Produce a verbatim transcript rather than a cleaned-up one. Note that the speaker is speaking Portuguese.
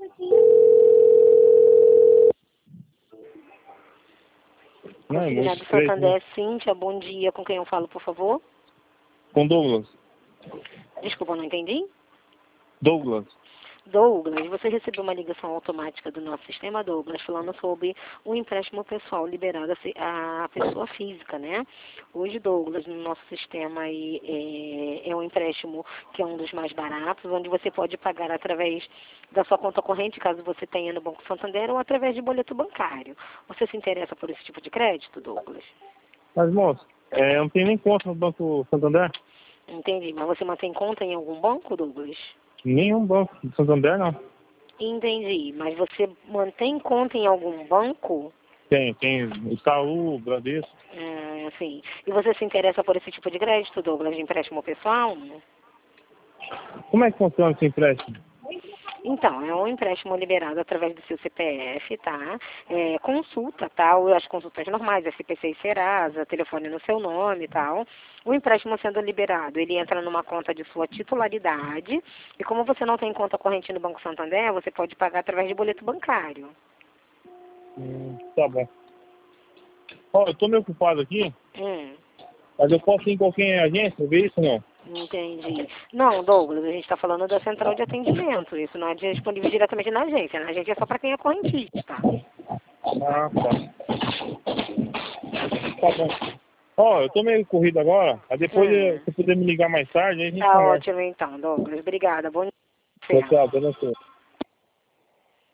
Não, é muito Consignado estreito, Santander, né? Cíntia, bom dia. Com quem eu falo, por favor? Com Douglas. Desculpa, não entendi. Douglas. Douglas, você recebeu uma ligação automática do nosso sistema, Douglas, falando sobre um empréstimo pessoal liberado à pessoa física, né? Hoje, Douglas, no nosso sistema aí, é, é um empréstimo que é um dos mais baratos, onde você pode pagar através da sua conta corrente, caso você tenha no Banco Santander, ou através de boleto bancário. Você se interessa por esse tipo de crédito, Douglas? Mas, moço, é, eu não tenho nem conta no Banco Santander. Entendi. Mas você mantém conta em algum banco, Douglas? Nenhum banco do Santander, não. Entendi. Mas você mantém conta em algum banco? Tem, tem Itaú, Bradesco. Hum, sim. E você se interessa por esse tipo de crédito, Douglas, de empréstimo pessoal? Como é que funciona esse empréstimo? Então, é um empréstimo liberado através do seu C P F, tá? É, consulta, tá? As consultas normais, S P C e Serasa, telefone no seu nome e tal. O empréstimo sendo liberado, ele entra numa conta de sua titularidade. E como você não tem conta corrente no Banco Santander, você pode pagar através de boleto bancário. Hum, tá bom. Ó, eu tô meio ocupado aqui, Hum. mas eu posso ir em qualquer agência ver isso, não? Entendi. Não, Douglas, a gente está falando da central de atendimento. Isso não é disponível diretamente na agência. Na agência é só para quem é correntista. Ah, tá. Tá bom. Ó, eu tô meio corrido agora, aí depois, eh, Hum. se puder me ligar mais tarde, aí a gente Tá conversa. ótimo então, Douglas. Obrigada. Bom Tchau, dia. tchau, até mais.